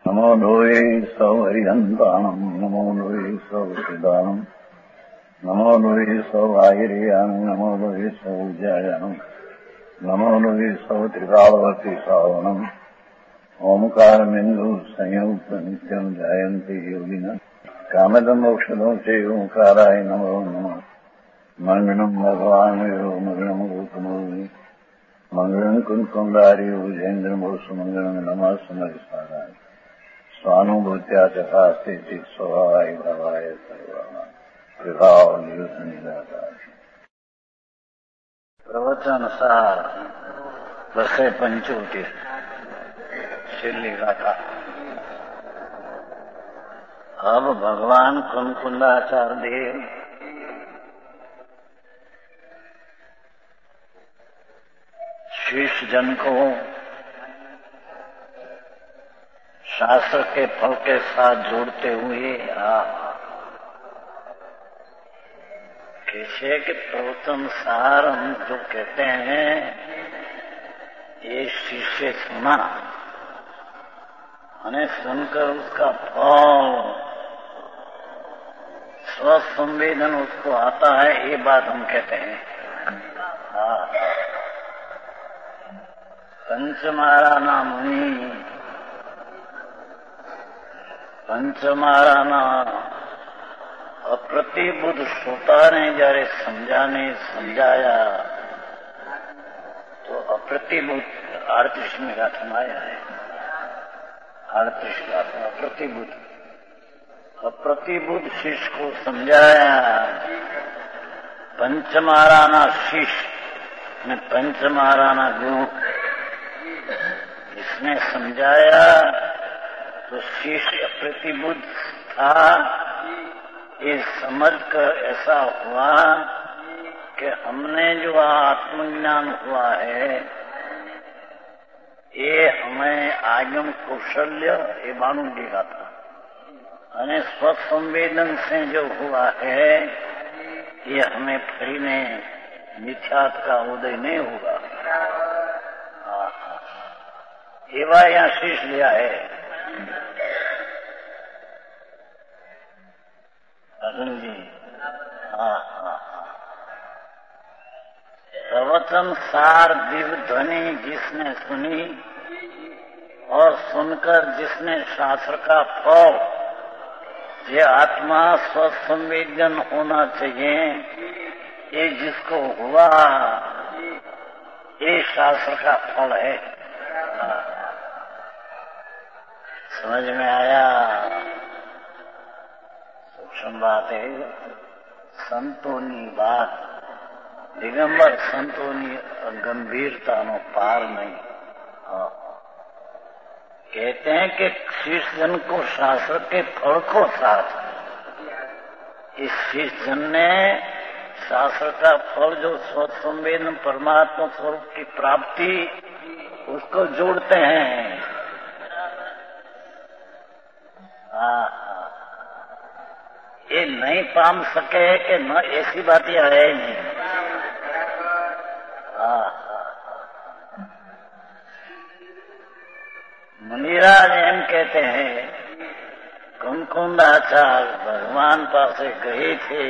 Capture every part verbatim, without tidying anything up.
नमो लोये सौहरिहन्ताणम् नमो लोये सौहृदानम् नमो लोये सौभागिर्यानम् नमो लोये सौज्यायानम् नमो लोये सौत्रिकालवर्ति सावनम् ओंकारमिन्दु संयुक्त नित्यम् जायन्ति योगिनः कामदम् औषधम् च ओंकाराय नमो नमः मंगलम् भगवान् यो मंगलम् गौतमोऽमि मंगलम् कुन्कुण्डारि भुजेन्द्रमोऽस्तु मंगलम् नमः समरिसाराय स्वानुभूत्या चकास्ते स्वभावाय भावाय सर्वाणां विभावनिदाताय प्रवचनसार बसे पंचोटी छेल्ली गाथा। अब भगवान कुंकुंडाचार्य देव शिष्य जन को शास्त्र के फल के साथ जोड़ते हुए आ कैसे कि प्रवचन सार हम जो कहते हैं ये शिष्य सुना અને सुनकर उसका फल स्वसंवेदन उसको आता है, ये बात हम कहते हैं। पंचमाराना मुनि पंचमाराना अप्रतिबुद्ध श्रोता ने जયારે समझाने समझाया तो अप्रतिबुद्ध अड़तीस में गाथा में आया है। अड़तीस गाथा अप्रतिबुद्ध अप्रतिबुद्ध शिष्य को समझाया। पंचमाराना शिष्य ने पंचमाराना गुरु इसने समझाया तो शिष्य अप्रतिबुद्ध था। ये समझकर ऐसा हुआ कि हमने जो आत्मज्ञान हुआ है ये हमें आगम कौशल्य ये मालूम देगा था અને स्वसंवेदन से जो हुआ है ये हमें फरी ने मिथ्यात्व का उदय नहीं होगा। एवा यहाँ शीश लिया है अर्जुन जी। हाँ हाँ प्रवचन सार दिव्य ध्वनि जिसने सुनी और सुनकर जिसने शास्त्र का फल ये आत्मा स्वसंवेदन होना चाहिए ये जिसको हुआ ये शास्त्र का फल है। समझ में आया? सूक्ष्म बात है, संतोनी बात दिगंबर संतोनी गंभीरता नो पार नहीं। कहते हैं कि शिष्य जन को शास्त्र के फल को साथ इस शिष्य जन ने शास्त्र का फल जो स्वसंवेदन परमात्मा स्वरूप की प्राप्ति उसको जोड़ते हैं। हाँ ये नहीं पाम सके कि न ऐसी बातें है नहीं। मुनिराज एम कहते हैं कुंकुंडाचार्य भगवान पास गए थे,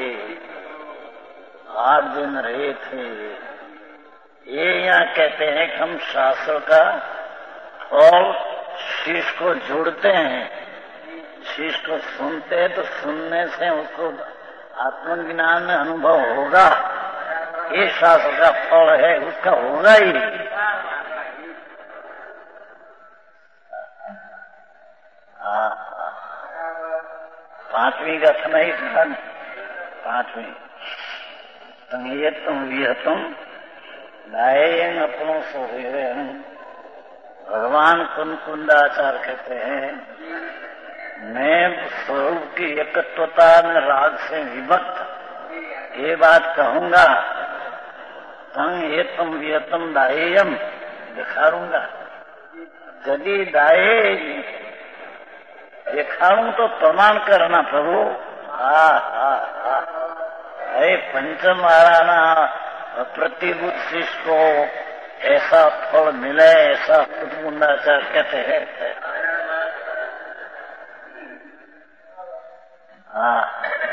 आठ दिन रहे थे। ये यहाँ कहते हैं कि हम शास्त्र का फल शिष्य को जोड़ते हैं। शिष्य को सुनते हैं तो सुनने से उसको आत्मज्ञान अनुभव होगा, ये शास्त्र का फल है, उसका होगा ही। पांचवी गाथा नहीं था, पांचवी संयतम विहतम लाएं अपनों सो भगवान कुंकुंडाचार्य कहते हैं मैं स्वरूप की एकत्वता में राग से विभक्त ये बात कहूंगा तंग एतम वियतम दाएयम दिखाऊंगा। यदि दाए दिखाऊं तो प्रमाण करना प्रभु। हा हा हा अरे पंचम आराना प्रतिबुद्ध शिष्य को ऐसा फल मिले ऐसा कुंकुंडाचार्य कहते हैं। हाँ,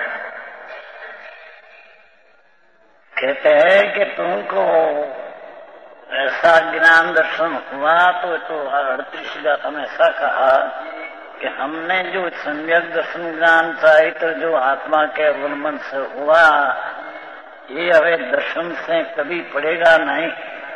कहते हैं कि तुमको ऐसा ज्ञान दर्शन हुआ तो तो अड़तीस जात में ऐसा कहा कि हमने जो सम्यक दर्शन ज्ञान चाहिए जो आत्मा के अवलंबन से हुआ ये हमें दर्शन से कभी पड़ेगा नहीं।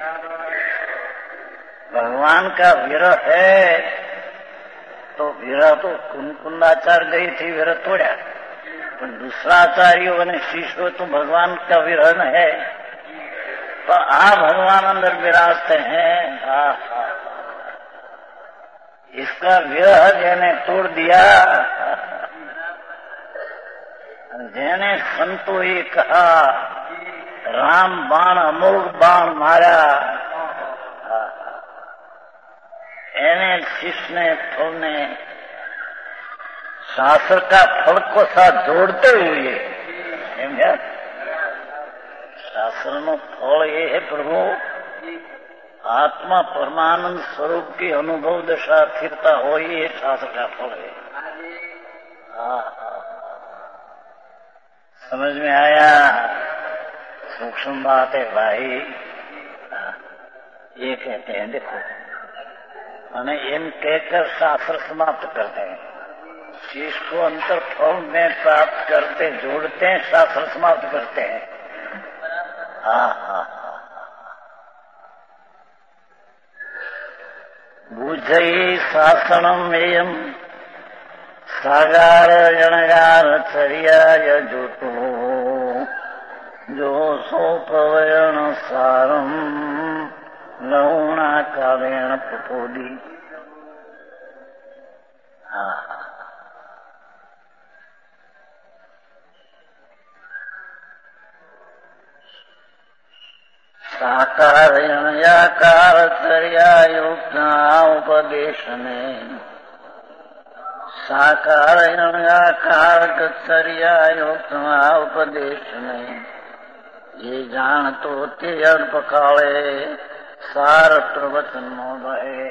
भगवान का विरह है तो विरह तो कुंकुंदाचार्य गई थी, विरह तोड़ा, तो दूसरा आचार्यों ने शिष्य तो भगवान का विरह है, तो आ भगवान अंदर विराजते हैं। आ, आ, इसका विरह जिन्हें तोड़ दिया, जिन्हें संतो ये कहा राम बाण अमोघ बाण मारा, इन्हें शिष्य ने फल ने शास्त्र का फल को साथ जोड़ते हुए समझा। शास्त्र नो फल ये है प्रभु आत्मा परमानंद स्वरूप की अनुभव दशा स्थिरता हो, ये शास्त्र का फल है। हाँ, समझ में आया? सूक्ष्म बात है भाई। ये कहते हैं देखो, मैंने इन कहकर शास्त्र समाप्त करते हैं, शीश को अंतर फल में प्राप्त करते जोड़ते हैं, शास्त्र समाप्त करते हैं। हाँ हाँ बुझई शासनम एयम सागार जणगार चर्या जुटो जो सोपवयण सारम लहुणा कालेण पुपोदी। हाँ साकार यणयाकार चर्यायुक्त उपदेशने, साकार यणयाकार चर्यायुक्त उपदेशने, ये जान तो ते अल्प काले सार प्रवचन मोदय।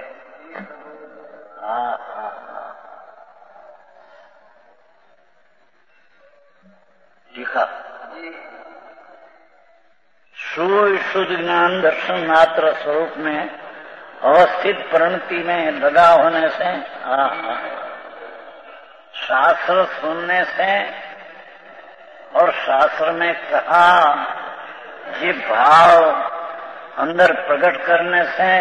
लिखा शुद्ध ज्ञान दर्शन मात्र स्वरूप में अवस्थित प्रणति में लगा होने से, शास्त्र सुनने से और शास्त्र में कहा ये भाव अंदर प्रकट करने से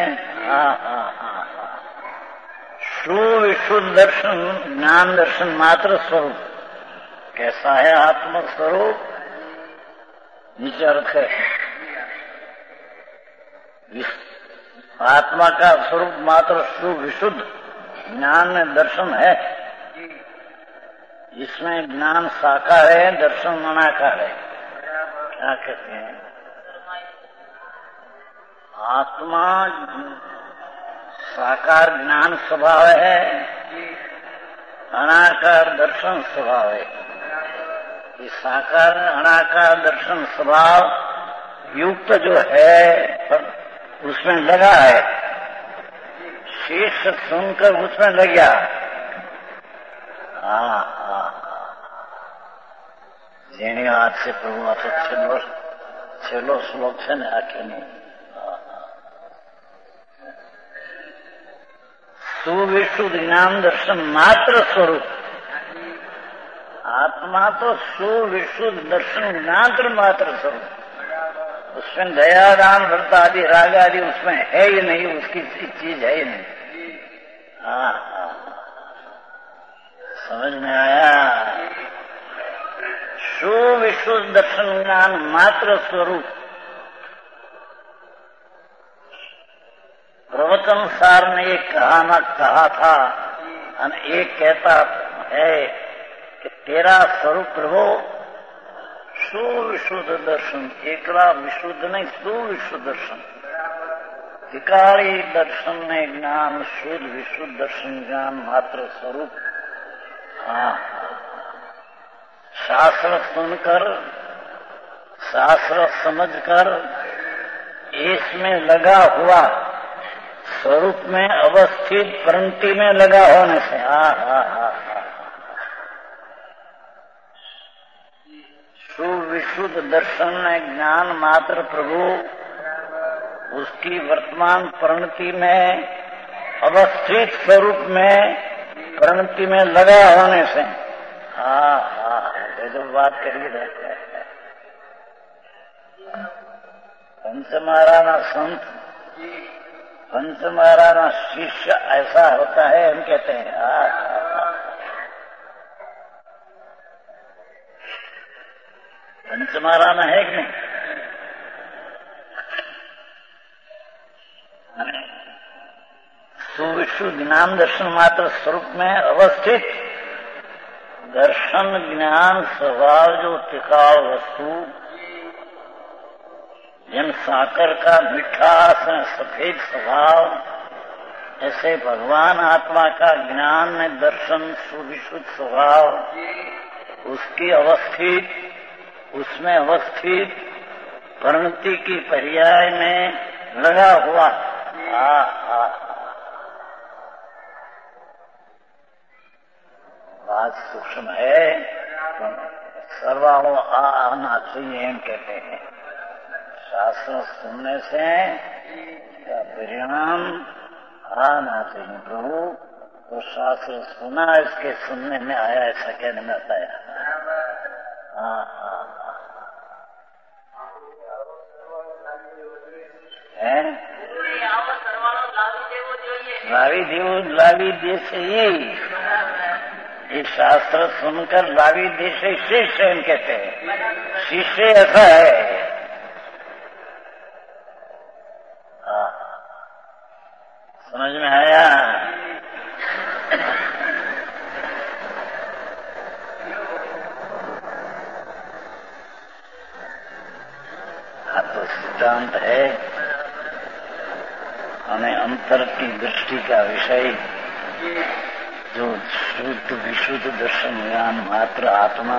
सुविशुद्ध दर्शन ज्ञान दर्शन मात्र स्वरूप कैसा है आत्म स्वरूप, नीचे अर्थ है आत्मा का स्वरूप मात्र सुविशुद्ध ज्ञान दर्शन है। इसमें ज्ञान साकार है, दर्शन अनाकार है। क्या कहते हैं? आत्मा साकार ज्ञान स्वभाव है, अनाकार दर्शन स्वभाव है। ये साकार अनाकार दर्शन स्वभाव युक्त जो है उसमें लगा है, शीश सुनकर उसमें लग गया। हाँ हाँ जेने हाथ से प्रभु आ तो छेलो छेलो श्लोक से न आखे नहीं। सुविशुद्ध ज्ञान दर्शन मात्र स्वरूप आत्मा तो सुविशुद्ध दर्शन ज्ञान मात्र स्वरूप, उसमें दया दान व्रत आदि राग आदि उसमें है ही नहीं, उसकी चीज है ही नहीं। हाँ हाँ समझ में आया? सुविशुद्ध दर्शन ज्ञान मात्र स्वरूप प्रवचन सार ने एक कहा ना कहा था, और एक कहता है कि तेरा स्वरूप प्रभु सुविशुद्ध दर्शन, एकला विशुद्ध नहीं सुविशुद्ध दर्शन, विकारी दर्शन में ज्ञान शुद्ध विशुद्ध दर्शन ज्ञान मात्र स्वरूप। हाँ शास्त्र सुनकर शास्त्र समझकर इसमें लगा हुआ स्वरूप में अवस्थित प्रणति में लगा होने से हाँ हाँ हाँ सुविशुद्ध दर्शन ज्ञान मात्र प्रभु उसकी वर्तमान परिणति में अवस्थित स्वरूप में परिणति में लगा होने से हाँ हाँ ये जो बात करिए पंचमाराना संत पंचमाराना शिष्य ऐसा होता है हम कहते हैं हाँ पंचमाराना है कि नहीं? सुविशुद्ध ज्ञान दर्शन मात्र स्वरूप में अवस्थित दर्शन ज्ञान स्वभाव जो टिकाऊ वस्तु जिन साकर का मिठास सफेद स्वभाव ऐसे भगवान आत्मा का ज्ञान में दर्शन सुविशुद्ध स्वभाव उसकी अवस्थित उसमें अवस्थित परिणति की पर्याय में लगा हुआ आ, आ, बात सूक्ष्म है सर्वाणु आना चाहिए हम कहते हैं शास्त्र सुनने से इसका परिणाम आना चाहिए प्रभु तो शास्त्र सुना इसके सुनने में आया ऐसा कहने में आता है हाँ हाँ लावी देव लावी देश यही ये शास्त्र सुनकर लावी देश शिष्य हम कहते हैं शिष्य ऐसा है हाँ समझ में आया हाँ तो सिद्धांत है हमें अंतर की दृष्टि का विषय जो शुद्ध विशुद्ध दर्शन ज्ञान मात्र आत्मा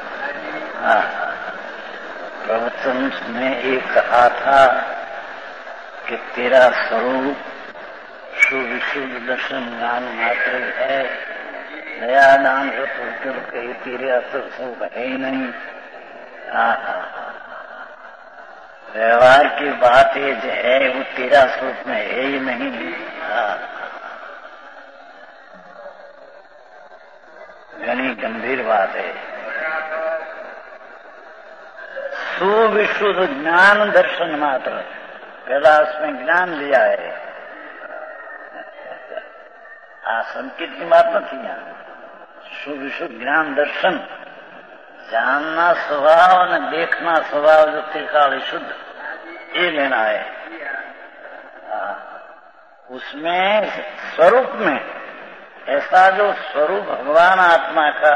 प्रवचन में एक कहा था कि तेरा स्वरूप सुविशुद्ध दर्शन ज्ञान मात्र है नया नाम से तो कहीं तेरे असर स्वरूप है ही नहीं व्यवहार की बात ये जो है वो तेरा स्वरूप में है ही नहीं घनी गंभीर बात है सुविशुद्ध ज्ञान दर्शन मात्र पहला उसमें ज्ञान लिया है संकेत की बात न थी यहाँ सुविशुद्ध ज्ञान दर्शन जानना स्वभाव और देखना स्वभाव जो त्रिकाल शुद्ध ये लेना है आ, उसमें स्वरूप में ऐसा जो स्वरूप भगवान आत्मा का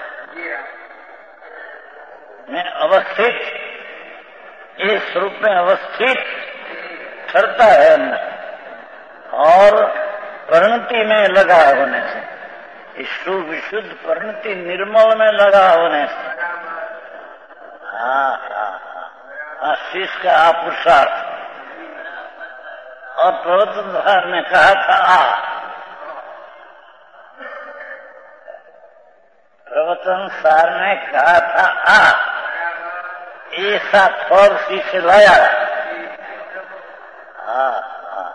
में अवस्थित इस स्वरूप में अवस्थित ठहरता है अंदर और परिणति में लगा होने से ईश्वर विशुद्ध परिणति निर्मल में लगा होने से हाँ हाँ हाँ शीश का पुरुषार्थ और प्रवचन द्वार ने कहा था आ प्रवचन सार ने कहा था आ ऐसा थोर शीश लाया हाँ हाँ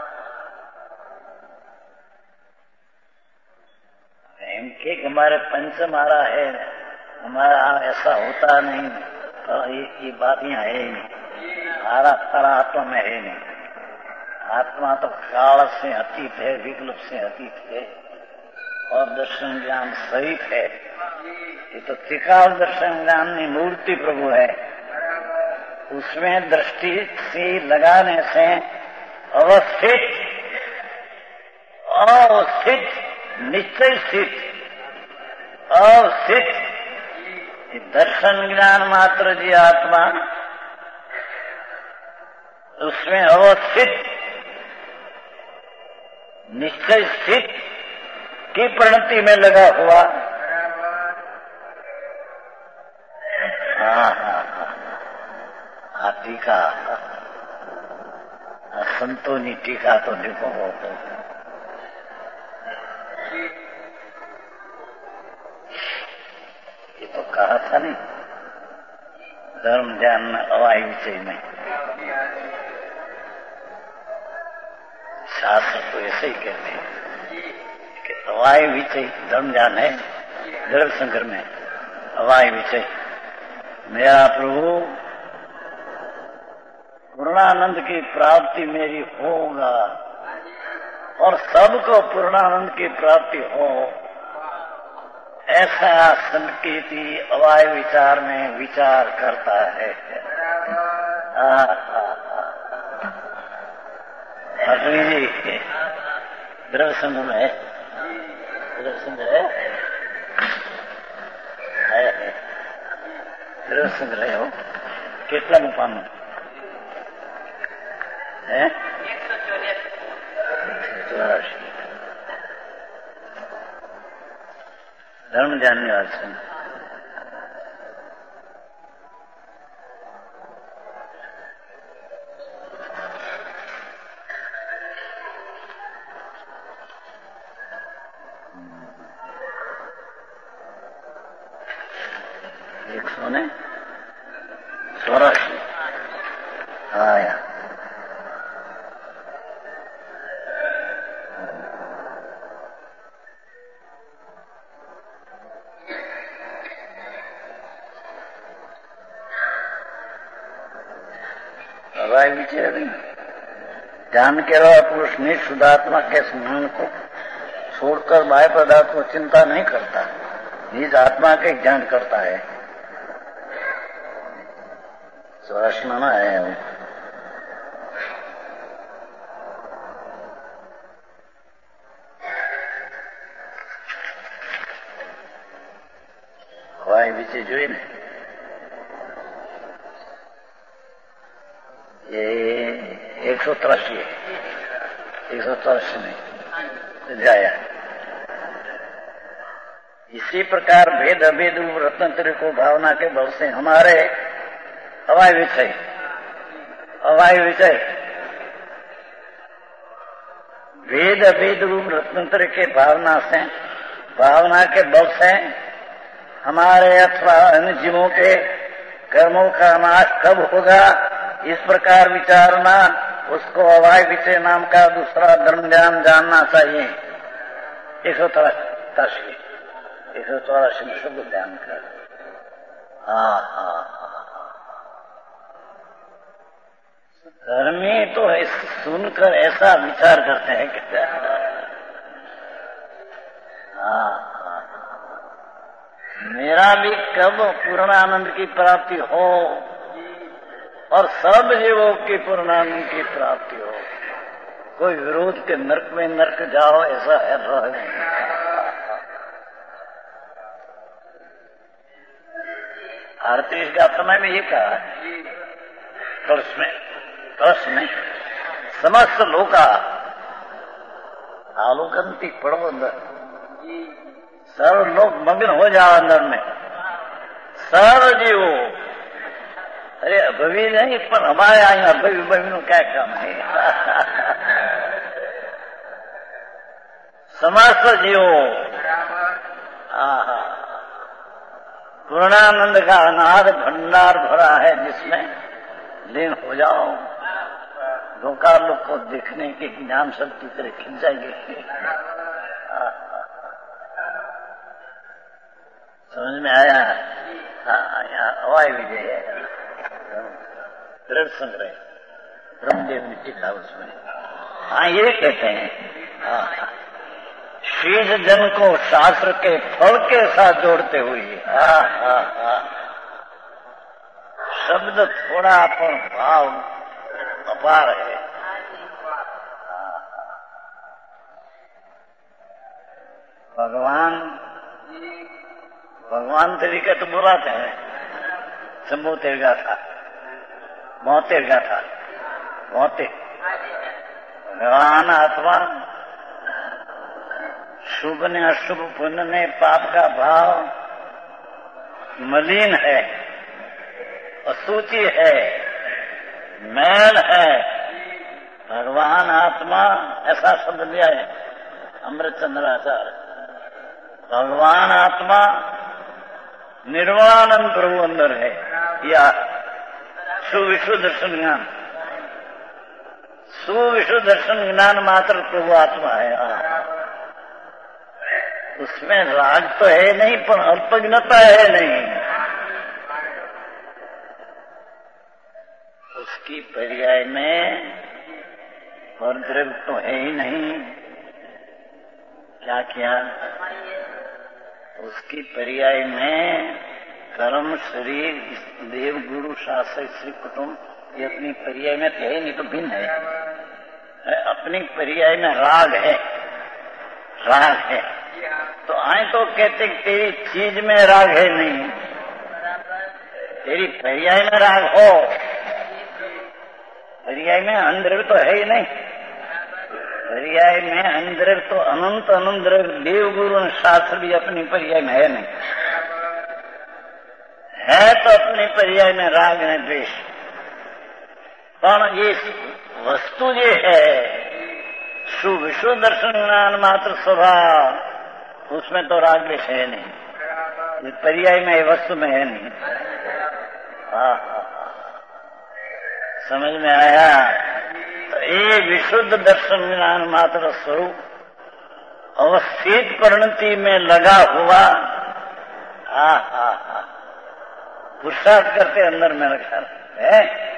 इनके हमारे पंच मारा है हमारा ऐसा होता नहीं तो ये, ये बात यहाँ है ही नहीं हमारा सारा आत्मा में है नहीं आत्मा तो काल से अतीत है विकल्प से अतीत है और दर्शन ज्ञान सहित है ये तो त्रिकाल दर्शन ज्ञान की मूर्ति प्रभु है उसमें दृष्टि से लगाने से अवस्थित अवस्थित निश्चय स्थित अवस्थित दर्शन ज्ञान मात्र जी आत्मा उसमें अवस्थित निश्चय स्थित की परिणति में लगा हुआ हाँ हाँ हाँ टीका संतोनी टीका तो देखो हो ये तो कहा था नहीं धर्म ध्यान में अवाई विषय में शास्त्र तो ऐसे ही कहते हैं कि अवाई विषय धर्म ध्यान है। द्रव्य संग्रह में अवाई विषय मेरा प्रभु पूर्णानंद की प्राप्ति मेरी होगा और सबको पूर्णानंद की प्राप्ति हो, ऐसा संकेती अवाय विचार में विचार करता है। अग्नि जी द्रव्य संघ में द्रव्य संघ है द्रव्य संग्रह हो કેટલા મુકામ है धर्म जानने वाले एक सौ ने चौरासी आया विचार ध्यान के रहा पुरुष निज शुद्धात्मा के स्मरण को छोड़कर बाह्य पदार्थ को चिंता नहीं करता, निज आत्मा के ज्ञान करता है। चौरासी में आया हूँ। हवाई विषय જોઈ ને ये एक सौ तिरासी एक सौ तिरासी में जाया। इसी प्रकार भेद अभेद रत्नत्र को भावना के बल से हमारे अवाय विषय अवाय विषय भेद अभेद रूप रत्नत्र के भावना से भावना के बल से हमारे अथवा अन्य जीवों के कर्मों का नाश कब होगा, इस प्रकार विचारना उसको अवाय विषय नाम का दूसरा धर्म ज्ञान जानना चाहिए। एक सौ तिरासी एक सौ चौरासी में सब ध्यान कर। हाँ हाँ धर्मी तो सुनकर ऐसा विचार करते हैं कि हाँ हाँ मेरा भी कब पूर्णानंद की प्राप्ति हो और सब जीवों की पूर्णानंद की प्राप्ति हो, कोई विरोध के नरक में नरक जाओ ऐसा है रहे। अड़तीस गाथा में ये कहा कलश में कलश में समस्त लोका आलोकंती पड़ो अंदर, सर्व लोग मग्न हो जाओ अंदर में, सर्व जीवो। अरे अभवी नहीं पर हमारे यहाँ अभवी अभवी नो क्या काम है। समस्त जीवो पूर्णानंद का अनाद भंडार भरा है जिसमें लीन हो जाओ, लोकार लोग को देखने के ज्ञान शक्ति तरह खिंच जाएंगे। समझ में आया? हाँ यहाँ अवाय विजय है दृढ़ संग्रह ब्रह्मदेव ने लिखा उसमें। हाँ ये कहते हैं हाँ शीश जन को शास्त्र के फल के साथ जोड़ते हुए हाँ हाँ हाँ शब्द थोड़ा पर भाव अपार है। भगवान भगवान तरीके तो बुलाते हैं, शंभु तेरगा था मोहते गाथा मोहते भगवान आत्मा शुभ ने अशुभ पुण्य ने पाप का भाव मलिन है, असूचि है, मैल है। भगवान आत्मा ऐसा शब्द लिया है अमृत चंद्राचार्य। भगवान आत्मा निर्वाणानंद प्रभु अंदर है, या सुविशुद्ध दर्शन ज्ञान। सुविशुद्ध दर्शन ज्ञान मात्र प्रभु आत्मा है। उसमें राग तो है नहीं, पर अल्पज्ञता है नहीं। उसकी पर्याय में और द्रव्य तो है ही नहीं। क्या किया? उसकी पर्याय में कर्म, शरीर, देव, गुरु, शास्त्र, श्री, कुटुंब, ये अपनी पर्याय में है नहीं तो भिन्न है। अपनी पर्याय में राग है, राग है। तो आए तो कहते तेरी चीज में राग है नहीं, तेरी पर्याय में राग हो। पर्याय में अंदर तो है ही नहीं। पर्याय में अंदर तो अनंत अनंत देव, गुरु, शास्त्र भी अपनी पर्याय में है नहीं। है तो अपनी पर्याय में राग ने द्वेष। पर ये वस्तु जो है सुविशुद्ध दर्शन ज्ञान मात्र स्वभाव, उसमें तो राग द्वेष है नहीं। ये पर्याय में, वस्तु में है नहीं। हाँ हाँ, समझ में आया? तो ये विशुद्ध दर्शन ज्ञान मात्र स्वरूप अवस्थित परिणति में लगा हुआ। हा हा हा, पुरुषार्थ करते अंदर में रखा है।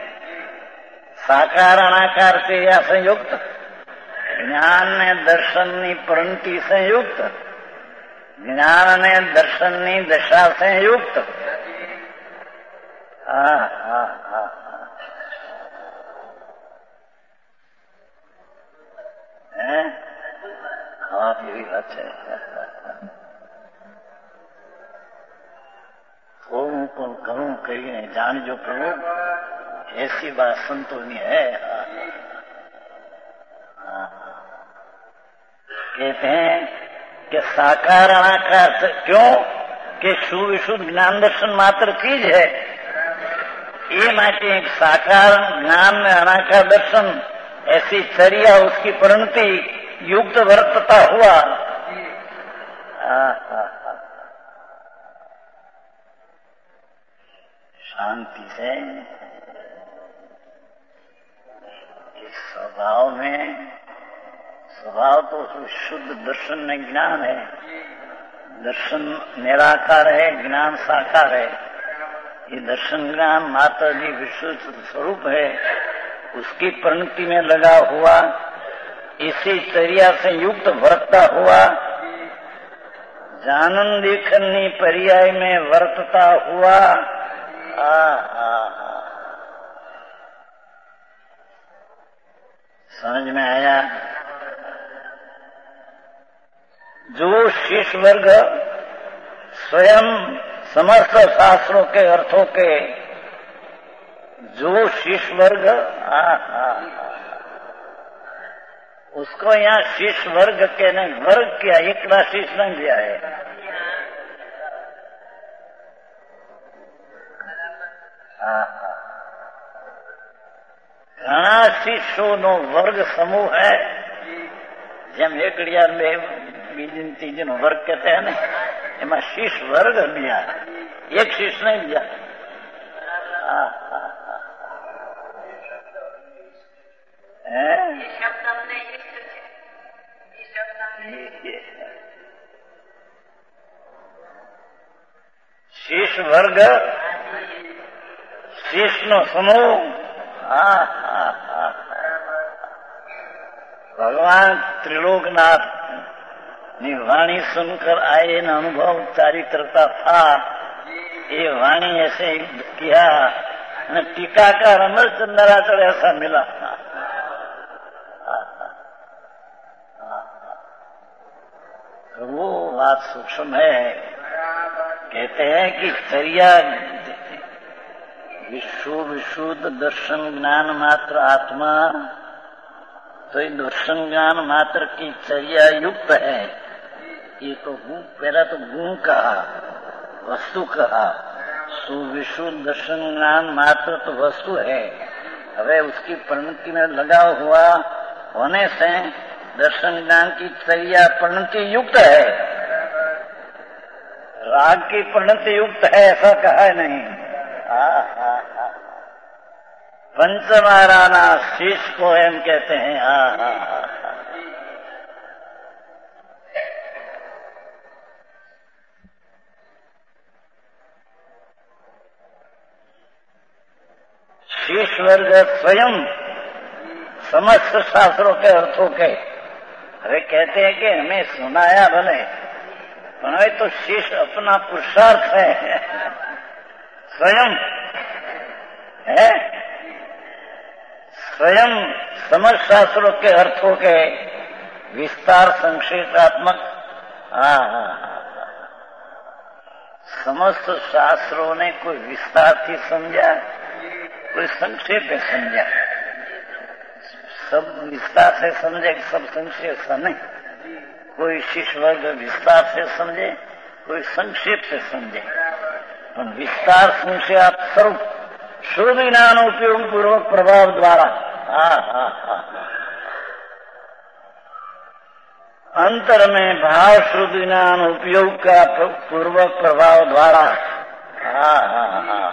साकार अनाकार से या संयुक्त, ज्ञान ने दर्शन नी परिणति संयुक्त, ज्ञान ने दर्शन नी दशा संयुक्त। हा हा हा, हाँ ये बात है। थोड़ू को घणो करिए जान जो प्रभु, ऐसी बात संतोनी है। कहते हैं कि साकार अनाकार से, क्यों कि सुविशुद्ध ज्ञान दर्शन मात्र चीज है। ये माटे एक साकार ज्ञान में अनाकार दर्शन, ऐसी चर्या उसकी परिणति युक्त वर्तता हुआ। आ, आ, आ, शांति से इस स्वभाव में, स्वभाव तो शुद्ध दर्शन में ज्ञान है। दर्शन निराकार है, ज्ञान साकार है। ये दर्शन ज्ञान माता जी विशुद्ध स्वरूप है, उसकी परिणति में लगा हुआ, इसी चर्या से युक्त वर्तता हुआ, जानन देखनी पर्याय में वर्तता हुआ। आ, आ, आ, समझ में आया? जो शिष्य वर्ग स्वयं समस्त शास्त्रों के अर्थों के, जो शिष्य वर्ग, आ, आ, उसको यहाँ शिष्य वर्ग के ने वर्ग किया, एक शिष्य नहीं दिया है। घना शिष्यों नो वर्ग समूह है। जम एकड़िया में बीजी तीजी नो वर्ग कहते हैं ना, एमा शिष्य वर्ग दिया, एक शिष्य नहीं दिया। शिष्य वर्ग, शिष्य नो समूह। भगवान त्रिलोकनाथ ની वाणी सुनकर आए न अनुभव चारित्रता था। ये वाणी ऐसे किया न टीकाकार अमरचंद्राचल ऐसा मिला। तो वो बात सूक्ष्म है। कहते हैं कि चर्या विश्व विशुद्ध दर्शन ज्ञान मात्र आत्मा, तो ये दर्शन ज्ञान मात्र की चर्या युक्त है। ये तो गुण, पहला तो गुण कहा, वस्तु कहा। सुविशुद्ध दर्शन ज्ञान मात्र तो वस्तु है। अबे उसकी परिणति में लगा हुआ होने से दर्शन ज्ञान की चर्या परिणति युक्त है। राग की परिणति युक्त है ऐसा कहा नहीं। आ, आ, आ, पंचमाराना शीश को एम कहते हैं। हा हा हा शीश वर्ग स्वयं समस्त शास्त्रों के अर्थों के, अरे कहते हैं कि हमें सुनाया भले, पर तो शीश अपना पुरुषार्थ है, स्वयं है, स्वयं समस्त शास्त्रों के अर्थों के विस्तार संक्षेपात्मक। हाँ हाँ हाँ, समस्त शास्त्रों ने कोई विस्तार से समझा, कोई संक्षेप में समझा। सब विस्तार से समझे, सब संक्षेप से नहीं। कोई शिष्य वर्ग विस्तार से समझे, कोई संक्षेप से समझे। और विस्तार संक्षेप स्वरूप शुद्ध ज्ञान उपयोग पूर्वक प्रभाव द्वारा, हा हा हा अंतर में भाव शुद्ध ज्ञान उपयोग का पूर्वक प्रभाव द्वारा, हा हा हा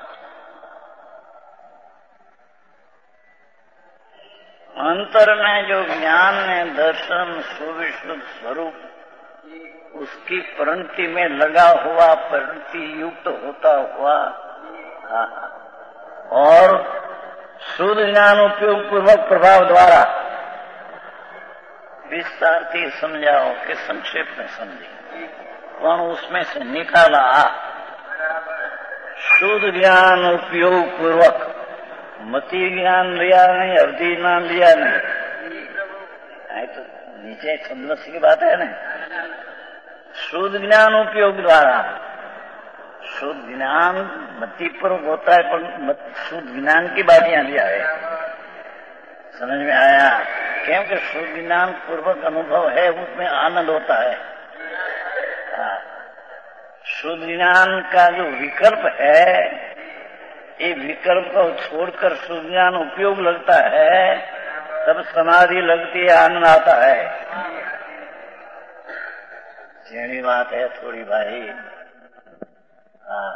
अंतर में जो ज्ञान में दर्शन सुविशुद्ध स्वरूप उसकी परिणति में लगा हुआ, परिणति युक्त होता हुआ, और शुद्ध ज्ञान उपयोग पूर्वक प्रभाव द्वारा विस्तार से समझाओ कि संक्षेप में समझे, कौन उसमें से निकाला शुद्ध ज्ञान उपयोग पूर्वक। मति ज्ञान लिया नहीं, अवधि ज्ञान लिया नहीं, तो नीचे समझ की बात है ना। शुद्ध ज्ञान उपयोग द्वारा, शुद्ध ज्ञान मति पूर्वक होता है, पर शुद्ध ज्ञान की बात यहाँ लिया है। समझ में आया? क्योंकि शुद्ध ज्ञान पूर्वक अनुभव है, उसमें आनंद होता है। शुद्ध ज्ञान का जो विकल्प है, ये विकल्प को छोड़कर शुद्ध ज्ञान उपयोग लगता है, तब समाधि लगती है, आनंद आता है। सीधी बात है थोड़ी भाई। हाँ,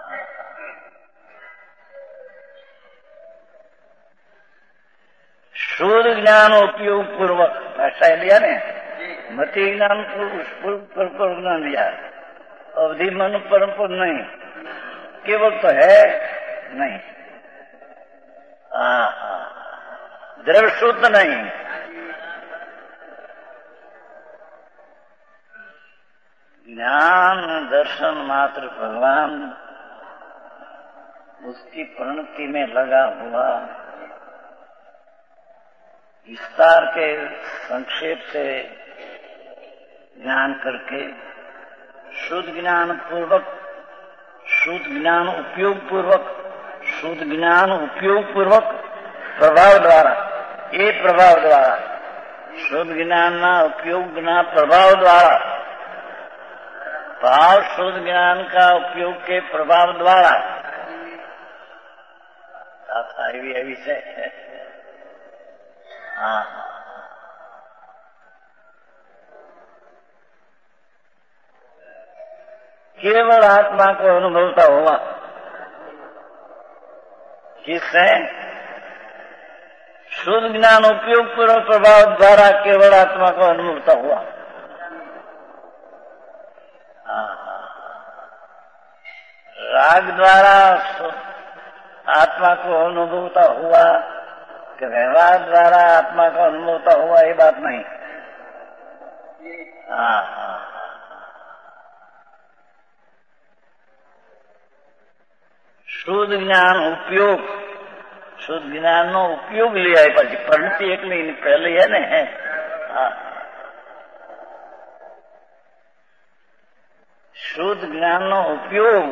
शुद्ध ज्ञान उपयोग पूर्वक भाषा लिया ने, मति ज्ञान पूर्वक ज्ञान लिया, अवधि मन परम नहीं, केवल तो है नहीं, द्रव्य शुद्ध नहीं। ज्ञान दर्शन मात्र भगवान उसकी परिणति में लगा हुआ, विस्तार के संक्षेप से ज्ञान करके शुद्ध ज्ञान पूर्वक, शुद्ध ज्ञान उपयोग पूर्वक, शुद्ध ज्ञान उपयोग पूर्वक प्रभाव द्वारा, ये प्रभाव द्वारा, शुद्ध ज्ञान ना उपयोग ना प्रभाव द्वारा, भाव शुद्ध ज्ञान का उपयोग के प्रभाव द्वारा, ये विषय है। हाँ, केवल आत्मा को अनुभवता हुआ, किससे? शुद्ध ज्ञान उपयोग पूर्वक प्रभाव द्वारा केवल आत्मा को अनुभवता हुआ। राग द्वारा आत्मा को अनुभवता हुआ कि व्यवहार द्वारा आत्मा को अनुभवता हुआ, ये बात नहीं। हाँ हाँ, शुद्ध ज्ञान उपयोग, शुद्ध ज्ञान नो उपयोग लिया है, પછી પરિણતિ એકલી પહેલી है ने। हाँ, शुद्ध ज्ञान नो उपयोग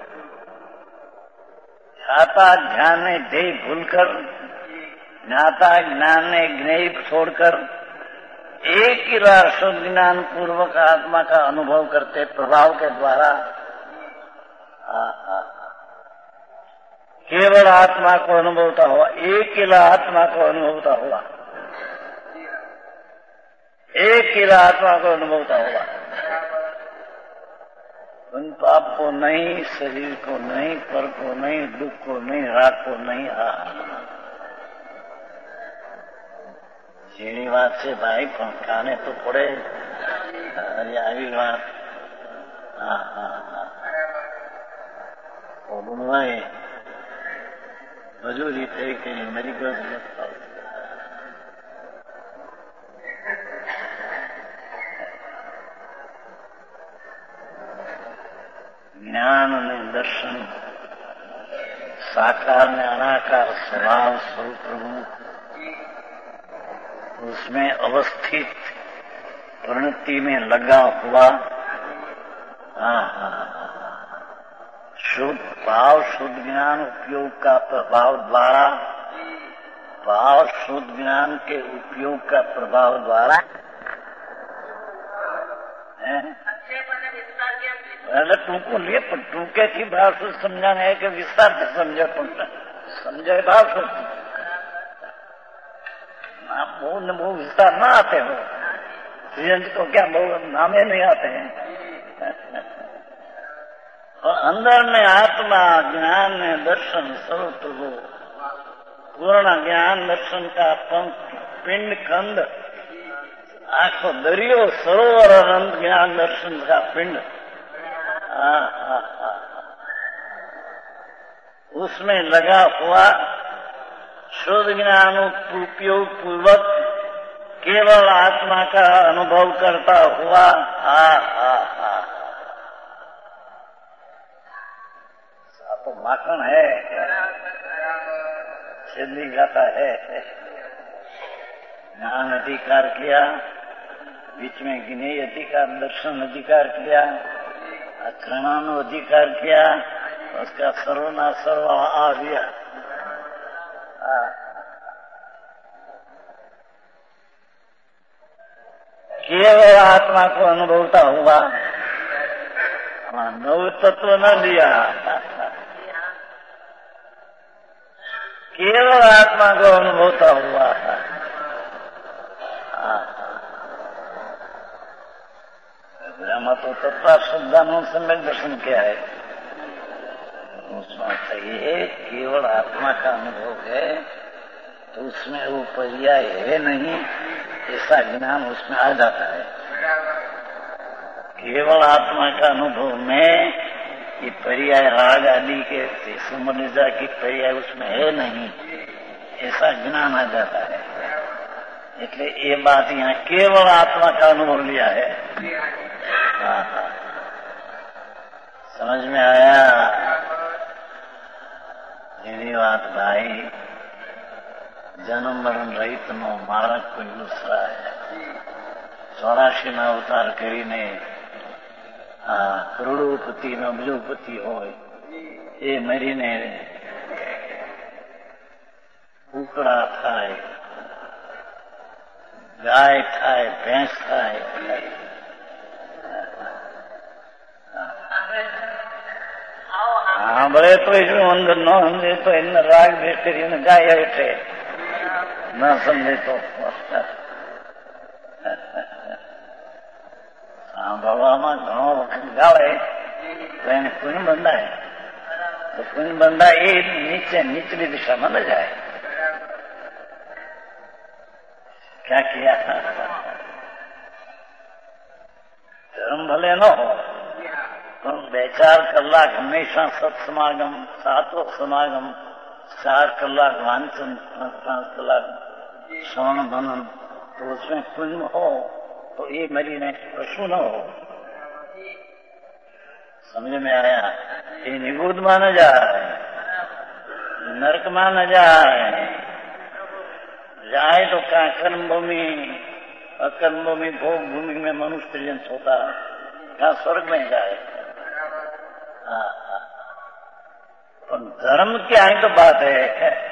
ज्ञाता ज्ञान ने ध्येय भूलकर, ज्ञाता ज्ञान ने ज्ञेय छोड़कर एक ही बार शुद्ध ज्ञान पूर्वक आत्मा का अनुभव करते प्रभाव के द्वारा। हाँ हाँ, केवल आत्मा को अनुभवता हुआ, एक किला आत्मा को अनुभवता हुआ, एक किला आत्मा को अनुभवता हुआ, उन पाप को नहीं, शरीर को नहीं, पर को नहीं, दुख को नहीं, राग को नहीं। हाँ, ઝીણી વાત છે ભાઈ, પણ કાને તો પડે. અરે આવી વાત. હા હા હા ભાઈ મજૂરી થઈ કે મરી ગયો. ज्ञान ने दर्शन साकार में अनाकार स्वभाव स्वरूप प्रभु उसमें अवस्थित प्रणति में लगा हुआ हाँ हाँ शुद्ध भाव शुद्ध ज्ञान उपयोग का प्रभाव द्वारा भाव शुद्ध ज्ञान के उपयोग का प्रभाव द्वारा એટલે ટૂંકું લે પણ ટૂંકેથી ભાવ શું સમજાને કે વિસ્તારથી સમજે પણ સમજાય ભાવ શું બહુ ને બહુ विस्तार ना आते हो सीजन तो क्या बहु नामे नहीं आते हैं और अंदर में आत्मा ज्ञान में दर्शन स्वरूप हो पूर्ण ज्ञान दर्शन का पिंड खंड आखो दरियो सरोवर अनंत ज्ञान दर्शन का पिंड हाँ हाँ हाँ उसमें लगा हुआ शुद्ध ज्ञान उपयोग पूर्वक केवल आत्मा का अनुभव करता हुआ हा हा हा तो माखन है सिद्धि गाता है ज्ञान अधिकार किया बीच में ज्ञेय अधिकार दर्शन अधिकार किया अक्षरणानु अधिकार किया उसका सर्वना सर्व आ गया केवल आत्मा को अनुभवता हुआ नव तत्व न लिया केवल आत्मा को अनुभवता हुआ ब्रह्म तो तत्व श्रद्धानु सम्यक दर्शन क्या है उसमें चाहिए केवल आत्मा का अनुभव है तो उसमें वो पर्याय है नहीं ऐसा ज्ञान उसमें आ जाता है केवल आत्मा का अनुभव में ये पर्याय राग आदि के सुमनिजा की पर्याय उसमें है नहीं ऐसा ज्ञान आ जाता है इसलिए ये बात यहाँ केवल आत्मा का अनुभव लिया है हाँ हाँ समझ में आया એની વાત ભાઈ જન્મ મરણ રહિત નો માર્ગ કોઈ દૂસરા ચોરાશી ના અવતાર કરીને આ કરોડોપતિ નો અબજોપતિ હોય એ મરીને કુકડા થાય ગાય થાય ભેંસ થાય સાંભળે તો એટલું અંદર ન સમજે તો એને રાગ દ્વેષ કરીને ગાય એટલે ન સમજે તો સાંભળવામાં ઘણો વખત ગાવે તો એને પુણ્ય બંધાય તો પુણ્ય બંધાય એ નીચે નીચલી દિશામાં ન જાય ક્યાં કિયા ધર્મ ભલે ન હોય પણ બે ચાર કલાક હંમેશા સત્સમાગમ સાતો સમાગમ चार कलाक वांचन पांच कलाक श्रवण मनन तो उसमें पुण्य हो तो ये मरीने पशु न हो समझ में आया ये निगुद में न जाए नरक में न जाए जाए तो क्या कर्म भूमि अकर्म भूमि भोग भूमि में मनुष्य जन होता क्या स्वर्ग में जाए हाँ धर्म की आई तो बात है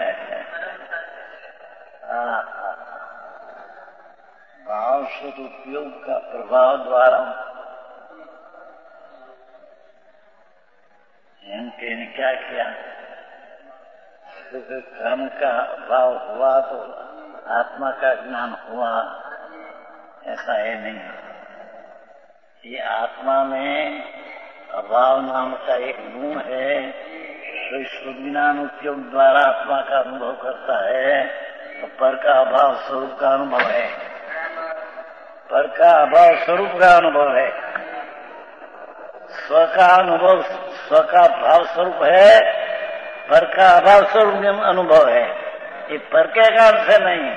भाव शुद्ध उपयोग का प्रभाव द्वारा इनके ने क्या किया क्योंकि कर्म का भाव हुआ तो आत्मा का ज्ञान हुआ ऐसा है नहीं ये आत्मा में अभाव नाम का एक गुण है तो इस ज्ञान उपयोग द्वारा आत्मा का अनुभव करता है तो पर का अभाव स्वरूप का अनुभव है, पर का अभाव स्वरूप का अनुभव है। स्व का अनुभव स्व का भाव स्वरूप है, पर का अभाव स्वरूप अनुभव है। ये पर के कारण से नहीं,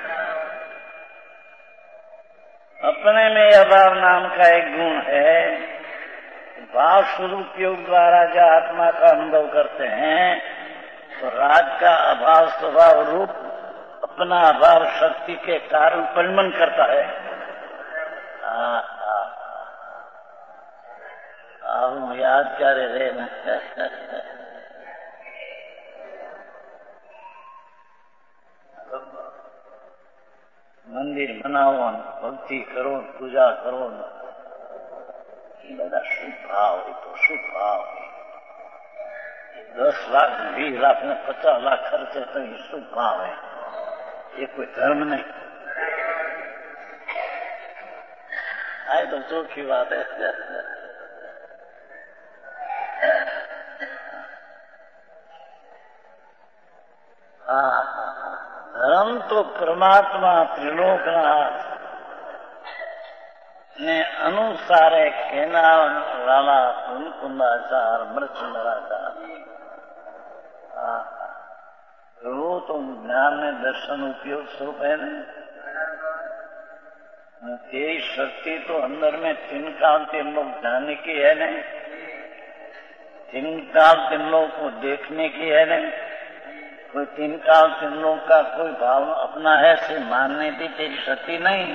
अपने में अभाव नाम का एक गुण है। भाव स्वरूप योग द्वारा जो आत्मा का अनुभव करते हैं तो राग का अभाव स्वभाव रूप अपना अभाव शक्ति के कारण परिमन करता है। आप याद कर रहे हैं मंदिर बनाओ, भक्ति करो, पूजा करो, ये बड़ा शुभ भाव है। तो शुभ भाव दस लाख बीस लाख में पचास लाख खर्च है तो ये शुभ भाव है, ये कोई धर्म नहीं। आए तो चौकी बात है। धर्म तो परमात्मा त्रिलोकनाथ ने अनुसारे केना लाला कुंकुंदाचार मृत्युंदराचार, वो तो ज्ञान में दर्शन उपयोग स्वरूप है ना। तेरी शक्ति तो अंदर में तीन काल तीन लोग जानने की है नहीं, तीन काल तीन लोग को देखने की है नहीं, कोई तीन काल तीन लोग का कोई भाव अपना है से मानने की तेरी शक्ति नहीं।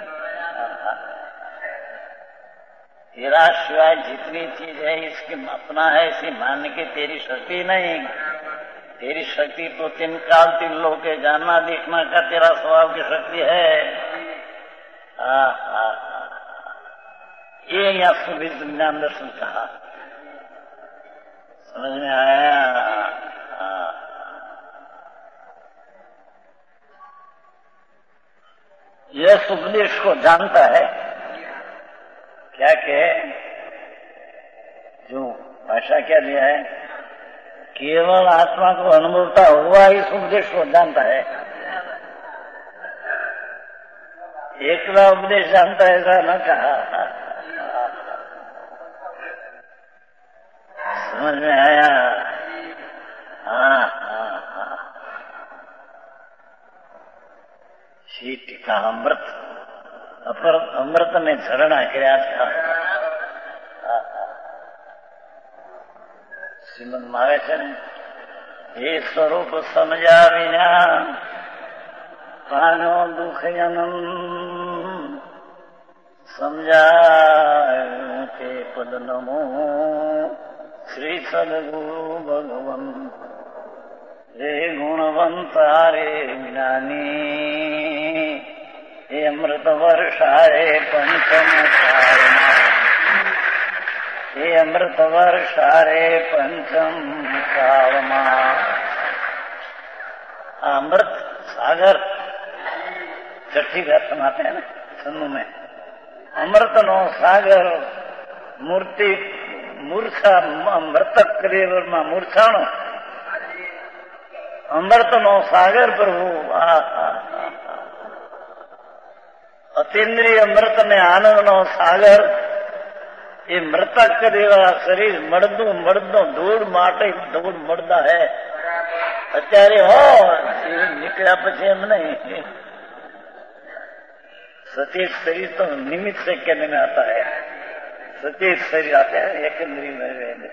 तेरा सिवाय जितनी चीज है इसके अपना है इसे मानने की तेरी शक्ति नहीं। तेरी शक्ति तो तीन काल तीन लोग के जानना देखना का तेरा स्वभाव की शक्ति है। आ, आ, आ, ये यहाँ सुभी ज्ञान दर्शन कहा, समझ में आया। आ, यह उपदेश को जानता है क्या के जो भाषा क्या दिया है, केवल आत्मा को अनुभवता हुआ इस उपदेश को जानता है। एकला उपदेश जानता है ऐसा न कहा। समझ में आया। हाँ हाँ हाँ, शीत का अमृत अपर अमृत में झरना किया था। श्रीमद मावे છે ને, એ સ્વરૂપ સમજ્યા વિના પાનો દુઃખ જન્મ સમજાય તે પદ નમો શ્રી સદગુરુ ભગવન રે ગુણવંતા રે જ્ઞાની हे अमृत वर्षाए पंचम कारमा, हे अमृत वर्षारे पंचम कारमा। अमृत सागर छठी बात सुनाते हैं ना सन्नु में, अमृत नो सागर मूर्ति मूर्छा मृतक करेवर में मूर्छाणो अमृत नो सागर प्रभु। आ अतीन्द्रिय मृत ने आनंद नो सागर, ये मृतक करेवा शरीर मड़दू मड़दो धूल माटे धूल मड़दा है। अत्यारे हो निकला पछी एम नहीं, सचेत शरीर तो निमित्त से कहने में आता है। सचेत शरीर आता है एक इंद्रिय में।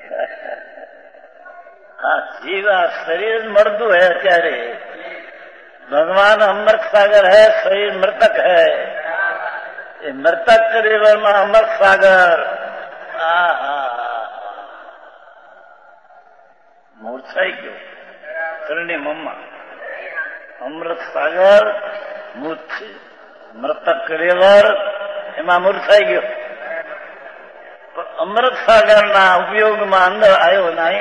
हाँ जीवा शरीर मर्दू है अत्यारे, भगवान अमृत सागर है, शरीर मृतक है। ये मृतक करेवर में अमृत सागर मूर्छाई क्यों करने मम्मा अमृत सागर मूर्छ मृतक करेवर एमा मूर्छाई गयो। अमृत सागर ना उपयोग में अंदर आयो नहीं।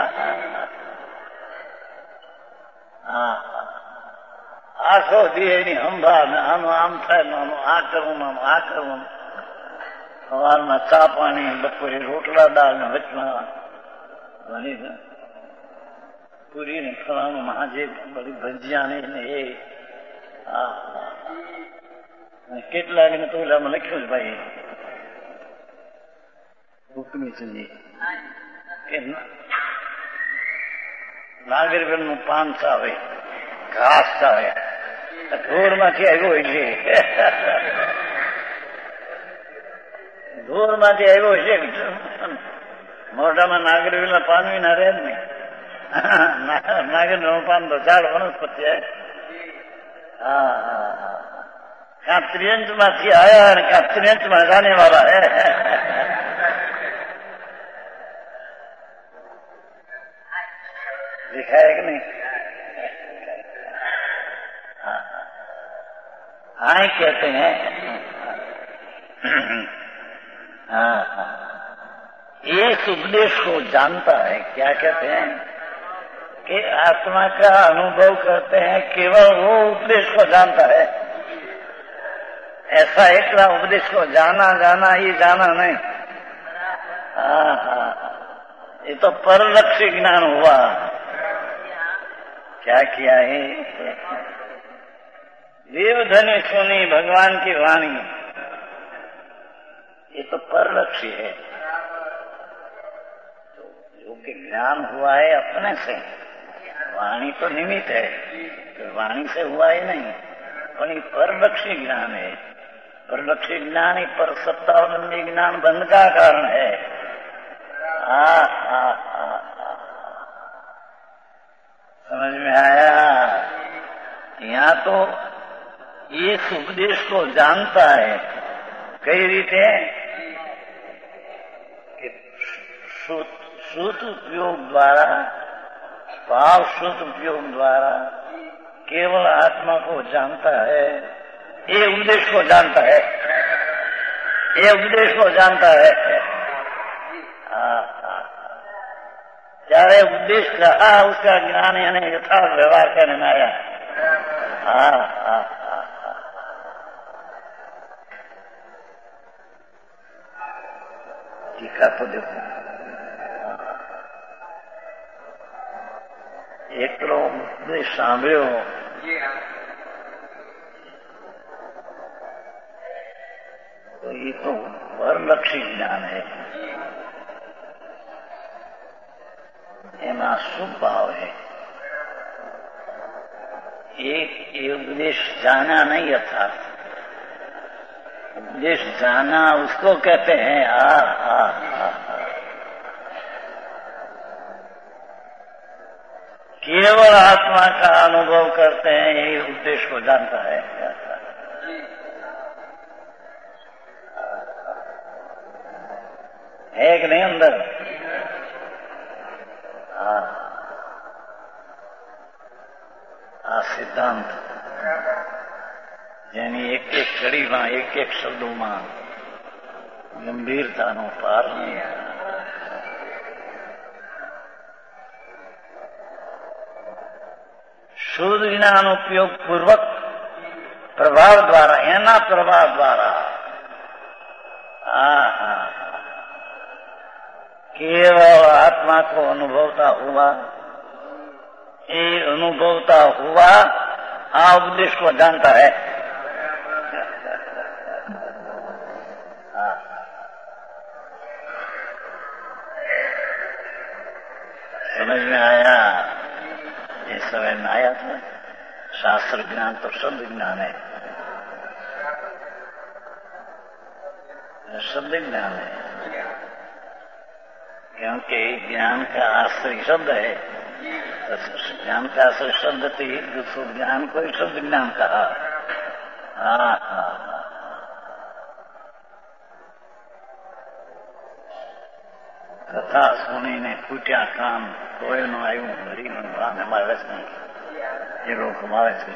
आखो दिए हंभा आम आम थाय आ करूं आम आ करूं सवार में चा पानी बपोरे रोटला दाल ने वचना बनी पूरी ने फलाणु महाजे बड़ी भजिया ने કેટલાકને તો ઓલામાં લખ્યું છે ભાઈ હુકમી સુધી કે નાગરિક નું પાન ચાવે ઘાસ ચાવે ઢોર માંથી આવ્યો છે ઢોર માંથી આવ્યો છે મોઢામાં નાગરિક ના પાન વિના રહે જ નહીં નાગરિક નું પાન તો ઝાડ વનસ્પતિ હા હા હા ક્યાં ત્રિયંત માંથી આયા અને ક્યાં ત્રિયંત માં જાને વાળા હે दिखाया कि नहीं हाँ कहते हैं हाँ हाँ एक उपदेश को जानता है क्या कहते हैं कि आत्मा का अनुभव करते हैं केवल वो उपदेश को जानता है ऐसा एकला उपदेश को जाना जाना ये जाना नहीं हाँ हाँ ये तो परलक्षी ज्ञान हुआ क्या किया है देवधनी सुनी भगवान की वाणी ये तो परलक्षी है तो जो कि ज्ञान हुआ है अपने से वाणी तो निमित्त है तो वाणी से हुआ ही नहीं पर ये परलक्षी ज्ञान है परलक्षी ज्ञान ही पर सत्तावलंबी ज्ञान बंध का कारण है आ, आ, आ, आ, समझ में आया यहाँ तो इस उपदेश को जानता है कई रीते कि श्रुत उपयोग द्वारा भाव श्रुत उपयोग द्वारा केवल आत्मा को जानता है ये उपदेश को जानता है ये उपदेश को जानता है जયારે ઉપદેશ કहा उसका ज्ञान यानी यथार्थ व्यवहार करने में आया हाँ हाँ हाँ टीका तो देखो એકલો ઉપદેશ સાંભળ્યો તો એ તો પરલક્ષી જ્ઞાન है એમાં શું ભાવ है एक उपदेश जाना नहीं यथार्थ उपदेश जाना उसको कहते हैं आ आ आ केवल आत्मा का अनुभव करते हैं यही उपदेश को जानता है है कि नहीं अंदर આ સિદ્ધાંત જેની એક એક કડીમાં એક એક શબ્દોમાં ગંભીરતાનો પાર નહીં શુદ્ધ જ્ઞાન ઉપયોગ પૂર્વક પ્રભાવ દ્વારા એના પ્રભાવ દ્વારા હા હા केवल आत्मा को अनुभवता हुआ ये अनुभवता हुआ आ उपदेश को जानता है समझ में आया ये समय में आया था शास्त्र ज्ञान तो शब्द ज्ञान है शब्द ज्ञान है क्योंकि ज्ञान का आश्रय शब्द है तो ज्ञान का आश्रय शब्द थी दूसरो ज्ञान को ही शब्द ज्ञान कहा हाँ हाँ कथा सुनी ने फूट्या कान कोई नो आयु हरी नो भान हमारे वैसे नहीं ये लोग हमारे से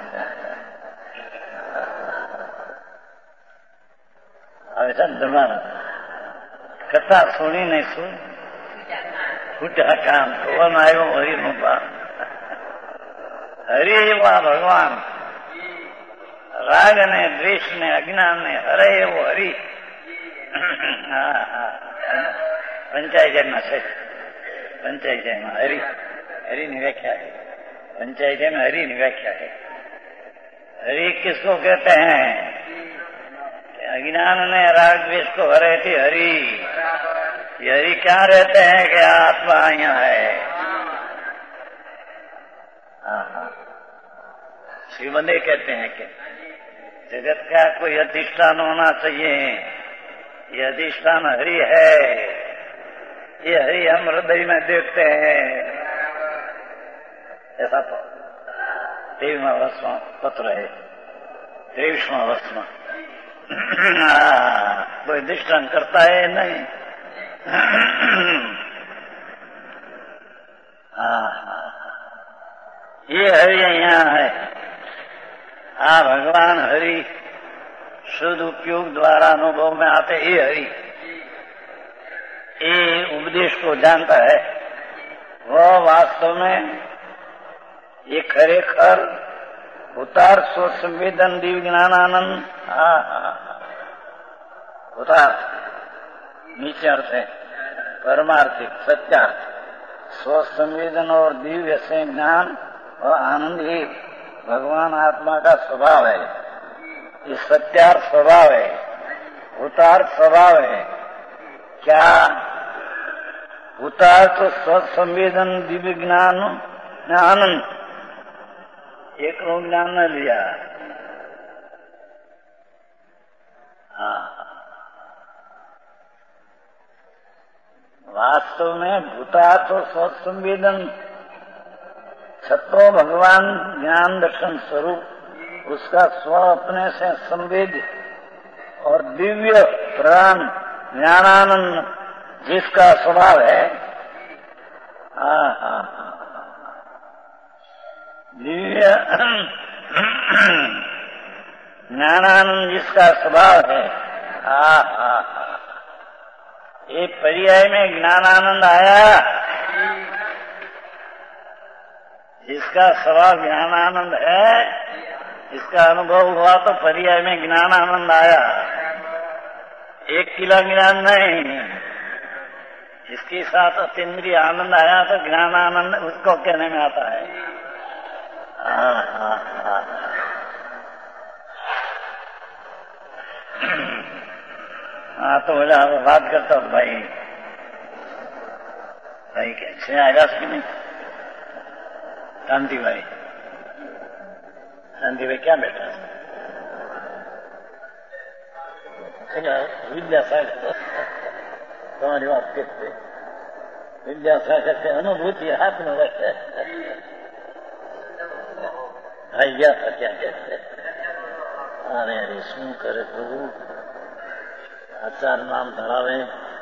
ऐसा दरबार कथा सुनी नहीं सुन फूटा कान कौन आयो हरि नु पान हरि एवा भगवान राग ने द्वेष ने अज्ञान ने हरे एवो हरि हाँ हाँ पंचायत में से पंचायत में हरि हरि ની વ્યાખ્યા है पंचायत में हरि ની व्याख्या है हरि किसको कहते हैं? अज्ञान ने राग द्वेष को हरे थी हरि। ये हरि क्या रहते हैं कि आत्मा यहाँ है। श्रीमंदे कहते हैं कि जगत का कोई अधिष्ठान होना चाहिए। ये अधिष्ठान हरि है। ये हरि हम हृदय में देखते हैं। ऐसा तेईसवां वर्षवा पत्र है, तेईसवां वर्षवा कोई अधिष्ठान करता है नहीं। ये हरि यहाँ है। आ भगवान हरि शुद्ध उपयोग द्वारा अनुभव में आते ही हरि ये उपदेश को जानता है। वह वास्तव में ये खरेखर उतार स्व संवेदन दिव्य ज्ञानानंद उतार नीचे अर्थ है परमार्थिक सत्यार्थ स्व संवेदन और दिव्य से ज्ञान और आनंद ही भगवान आत्मा का स्वभाव है। ये सत्यार्थ स्वभाव है, उतार स्वभाव है। क्या उतार तो स्व संवेदन दिव्य ज्ञान आनंद एक लोग ज्ञान न लिया। हाँ, वास्तव में भूतार्थ और स्व संवेदन छत्रो भगवान ज्ञान दर्शन स्वरूप उसका स्व अपने से संवेद और दिव्य प्राण ज्ञानानंद जिसका स्वभाव है। हाँ हाँ दिव्य ज्ञानानंद जिसका स्वभाव है। हाँ हाँ ये पर्याय में ज्ञानानंद आया। जिसका स्वभाव ज्ञानानंद है, इसका अनुभव हुआ तो पर्याय में ज्ञानानंद आया। एक किला ज्ञान नहीं, इसके साथ अतीन्द्रिय आनंद आया तो ज्ञानानंद उसको कहने में आता है। हाँ हाँ हाँ हाँ तो बोला बात करता हूँ भाई भाई कैसे आएगा कि नहीं? शांति भाई शांति भाई क्या बैठा विद्यासागर तुम्हारी बात कहते विद्यासागर से अनुभूति हाथ में रखे भाई गया था क्या कहते? अरे अरे शू करे प्रभु आचार नाम धरावे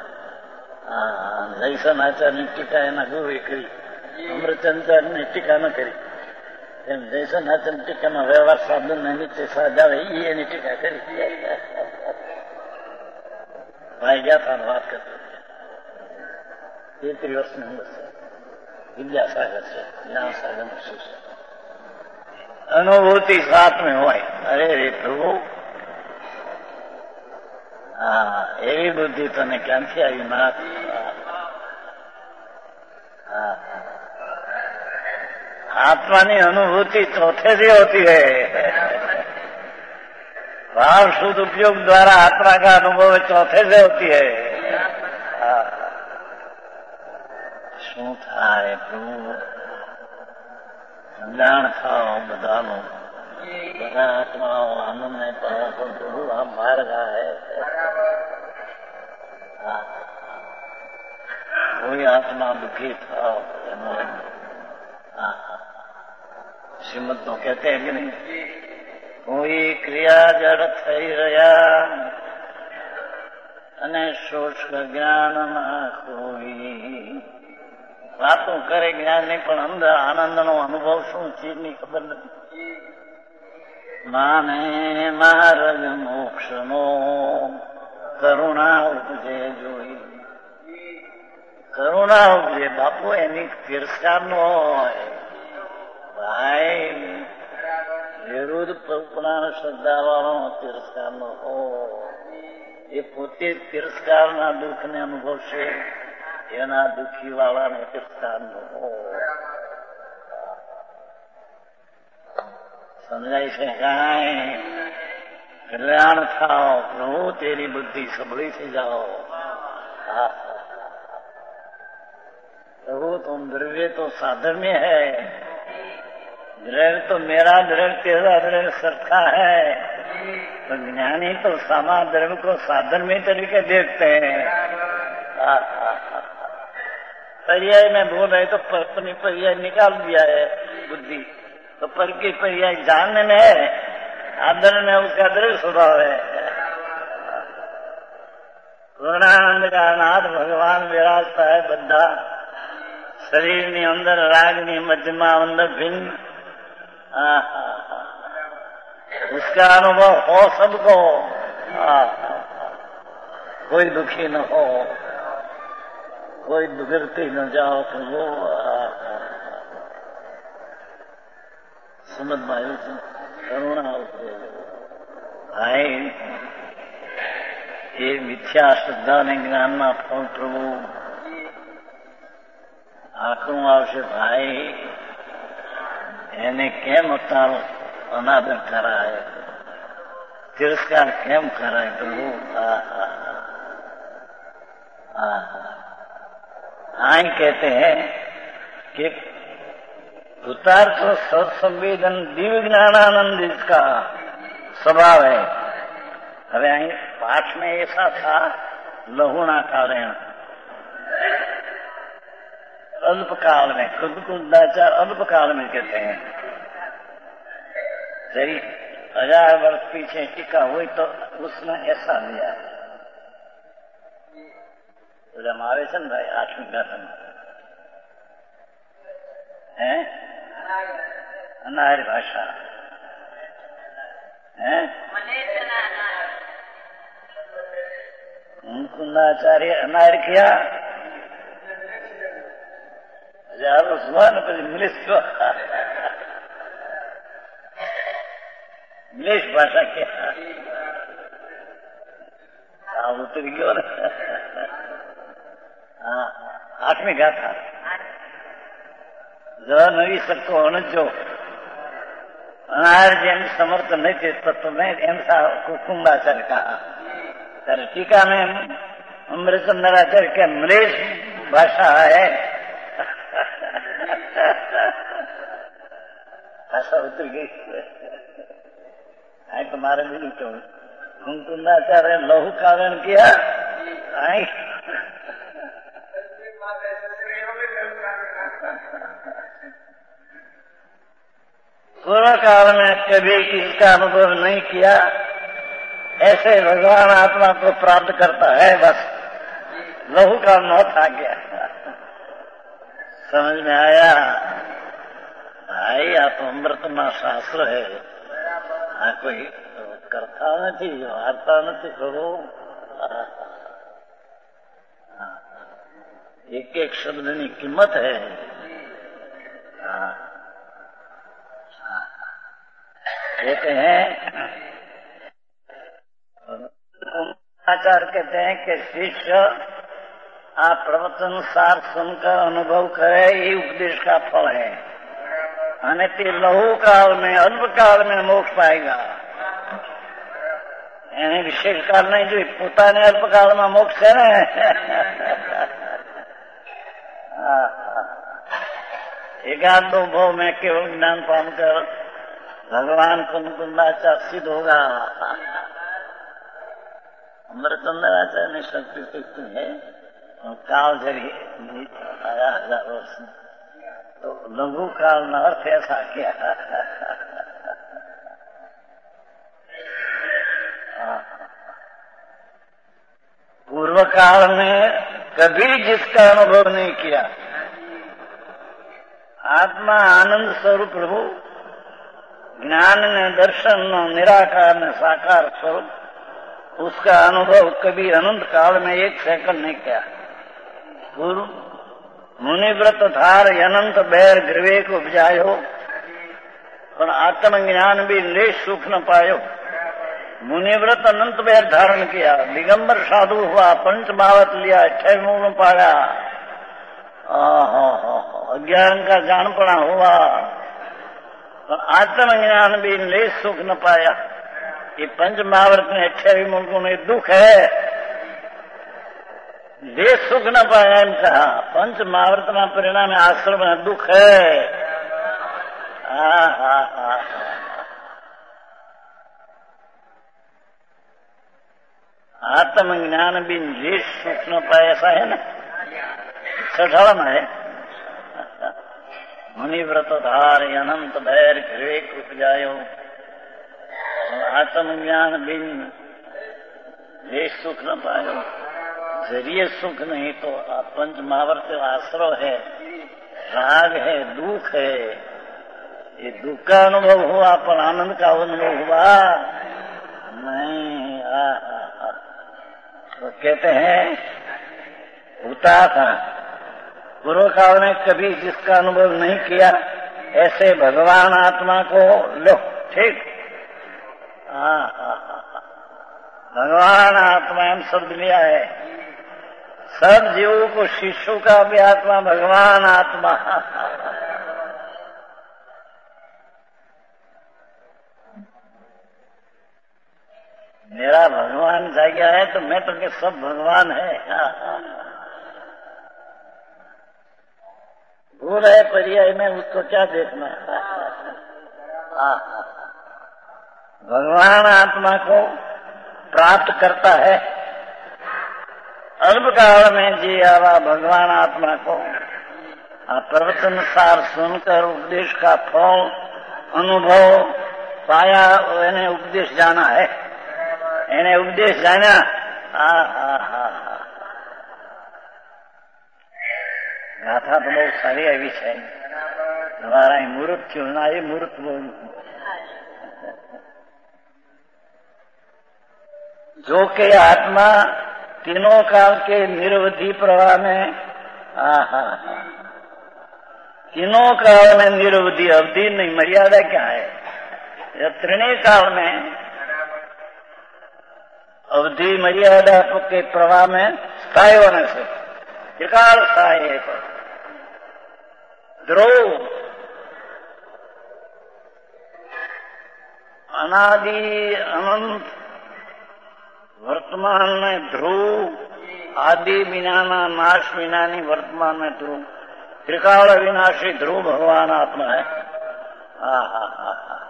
जैसन आचार ની ટીકા એના ગુરુએ કરી અમૃતચંદ્ર ની ટીકા ન કરી એમ જૈસન આચાર ટીકાનો વ્યવહાર સાધન નીચે સાજાવે એ એની ટીકા કરી ભાઈ ગયા था વાત કરતો તેત્રીસ વર્ષની ઉંમર છે વિદ્યાસાગર છે જ્ઞાનસાગર નું શું अनुभूति साथ में हो। अरे रे प्रभु हाँ एवी बुद्धि तो ने क्या थी आई महाराज। आत्मा की अनुभूति चौथे से होती है। भाव शुद्ध उपयोग द्वारा आत्मा का अनुभव चौथे से होती है। शू था प्रभु कल्याण थाओ बधानो बधा आत्माओ आनंद में पाओ तो प्रभु आप मार्ग है। कोई आत्मा दुखी था श्रीमद तो कहते हैं कि नहीं कोई क्रिया जड़ थई रहा अने शुष्क ज्ञान ना कोई वातों करे ज्ञान नहीं पण अंदर आनंद नो अनुभव शू चीज नी खबर नहीं। माने मार्ग मोक्ष नो करुणा उपजे जोई करुणा उपजे बापू एनी तिरस्कार नो भाई विरुद्ध पुराण श्रद्धा वालों तिरस्कार नो हो ये पोते तिरस्कार ना दुख ने अनुभव से एना दुखी वाला ने तिरस्कार नो हो। समझाई से कहा है कल्याण खाओ प्रभु तेरी बुद्धि सबड़ी से जाओ। प्रभु तुम द्रव्य तो साधन में है, द्रव्य तो मेरा द्रव्य तेरा द्रव्य सबका है, तो ज्ञानी तो समा द्रव्य को साधन में तरीके देखते हैं। पर्याय में बोल रहे तो अपनी पर्याय निकाल दिया है बुद्धि, तो पर की पर्याय जानने में है, आदरण में उसका द्रव्य स्वभाव है। पूर्णानंद का नाथ भगवान विराजता है बद्धा शरीर ની અંદર रागनी मध्यमा अंदर भिन्न, उसका अनुभव हो सबको, कोई दुखी न हो, कोई बिगड़ती न जाओ। तो वो सुमत भाई करुणा भाई ये मिथ्या श्रद्धा ने ज्ञान ना फल प्रभु આખું આવશે ભાઈ, એને કેમ અતારો અનાદર કરાય, तिरस्कार કેમ કરાય પ્રભુ। आई कहते हैं कि भूतार्थ सत्संवेदन दिव्य ज्ञानानंद इसका स्वभाव है। હવે અહીં पाठ में ऐसा था लहुणा कारण अल्पकाल में, खुद कुंदाचार अल्पकाल में कहते हैं। यदि हजार वर्ष पीछे टीका हुई तो उसने ऐसा लिया तो जब हमारे सन भाई आठवीं दसम है अनार्य भाषा है कुंदाचार्य अनार्य किया हजारों सुबह પછી इंग्लिश इंग्लिश भाषा क्या उतर गयो ने। हाँ आठवीं गाथा जरा नवी सबको अणजो अनार જેમ समर्थ नहीं थे तो तुम्हें ऐसा कुंभाचार्य कहा। ત્યારે टीका में अमृतचंद्राचार्य के मलेश भाषा है, भाषा उतर गई। आई तुम्हारे भी तो कुंकुंदाचार्य लहू कारण किया। आई पूर्व काल में कभी किसका अनुभव नहीं किया, ऐसे भगवान आत्मा को प्राप्त करता है। बस लहू का मौत आ गया। समझ में आया भाई, आप अमृतना शास्त्र है, आ कोई करता नहीं वार्ता नहीं करो। एक एक शब्द की कीमत है। कहते हैं आचार्य कहते हैं कि शिष्य आप प्रवचन सार सुनकर अनुभव करे, ये उपदेश का फल है। અને તે લહુ કાળ में अल्प काल में मोक्ष पाएगा। એને વિશેષ કાળ નહીં જોઈ, પોતાને અલ્પકાળમાં મોક્ષ છે ને। एकांत दो भाव में केवल ज्ञान पान कर भगवान कुंकुंदाचार्य सिद्ध होगा। अमृतचंद्राचार्य ने शक्ति सिद्धि है और काल जरी आया हजार वर्ष तो लघु काल न अर्थ ऐसा किया। पूर्व काल में कभी जिसका अनुभव नहीं किया, आत्मा आनंद स्वरूप प्रभु ज्ञान ने दर्शन न निराकार ने साकार स्वरूप, उसका अनुभव कभी अनंत काल में एक सेकंड नहीं किया। गुरु मुनिव्रत धार अनंत बैर ग्रवे को उपजायो, पर आत्मज्ञान भी लेश सुख न पायो। मुनिव्रत अनंत बैर धारण किया, दिगंबर साधु हुआ, पंच बावत लिया, छह मूल पाया, अज्ञान का जानपना हुआ, પણ આત્મજ્ઞાન બી લેશ સુખ ન પાયા. ये पंच महावर्त में अठावी मुल्कों में दुख है, देश सुख न पाया एम कहा. पंच महावर्त ना परिणाम आश्रम में दुख है. हा हा हा आत्मज्ञान बिन देश सुख न पाया, ऐसा है ना. सठाड़ा में है मुनिव्रत धार अनंत भैर विवेक उपजायो. आत्मज्ञान बिन देश सुख न पायो. जरिए सुख नहीं तो पंच महावर्त आश्रय है, राग है, दुख है. ये दुख का अनुभव हुआ पर आनंद का अनुभव हुआ नहीं. आ, आ, आ. तो कहते हैं होता था पूर्व काल ने कभी जिसका अनुभव नहीं किया, ऐसे भगवान आत्मा को लो. ठीक. हाँ हाँ हाँ भगवान आत्मा एम शब्द लिया है. सब जीवों को शिशु का भी आत्मा भगवान आत्मा. मेरा भगवान जाग्या है तो मैं तो के सब भगवान है. भूल है पर्याय में, उसको क्या देखना. भगवान आत्मा को प्राप्त करता है. अल्प काल में जी आवा भगवान आत्मा को प्रवचन सार सुनकर उपदेश का फल अनुभव पाया. એને उपदेश जाना है, એને उपदेश जाना. हा हा हा गाथा तो बहुत सारी આવી છે. તમારા અહીં મૂર્ત થયું ના, એ મૂર્ત जो के आत्मा तीनों काल के निरवधि प्रवाह में, हा हा तीनों काल में निरवधि, अवधि नहीं, मर्यादा क्या है. त्रिनेय काल में अवधि मर्यादा के प्रवाह में स्थायी होने से त्रिकाल स्थायी है. ध्रुव अनादि अनंत वर्तमान में ध्रुव, आदि विनाना नाश विनानी वर्तमान में ध्रुव, त्रिकाल विनाशी ध्रुव भगवान आत्मा है. हा हा हा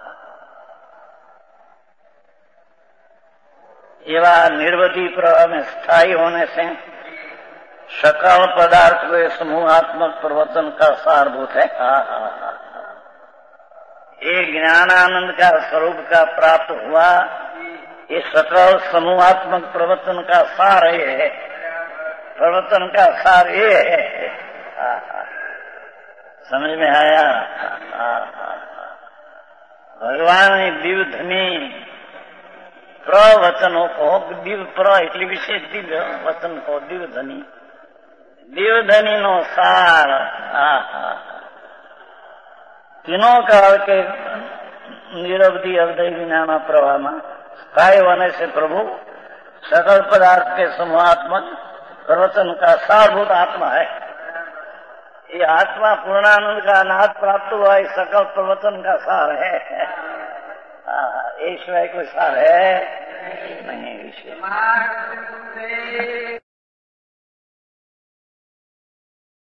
एवा निर्वधि प्रवाह में स्थायी होने से सकल पदार्थ को समूहात्मक प्रवचन का सारभूत है. हा हा हा ये ज्ञानानंद का स्वरूप का प्राप्त हुआ. ये सकल समूहात्मक प्रवचन का सार ये है. प्रवचन का सार ये है. हा हा समझ में आया. हा हा भगवान दिव्य धनी प्रवचनों को दिव्य प्र એટલે વિશેષ દિવ્ય વચન को दिव्य धनी, दिव्य धनी नो सार. हा हा तीनों काल के निरवधि अवधि विनाना प्रवाह में स्थायी होने से प्रभु सकल पदार्थ के समूहात्मक प्रवचन का सारभूत आत्मा है. ये आत्मा पूर्णानंद का नाथ प्राप्त हुआ, ये सकल प्रवचन का सार है. ये सिवाय कोई सार है नहीं. विषय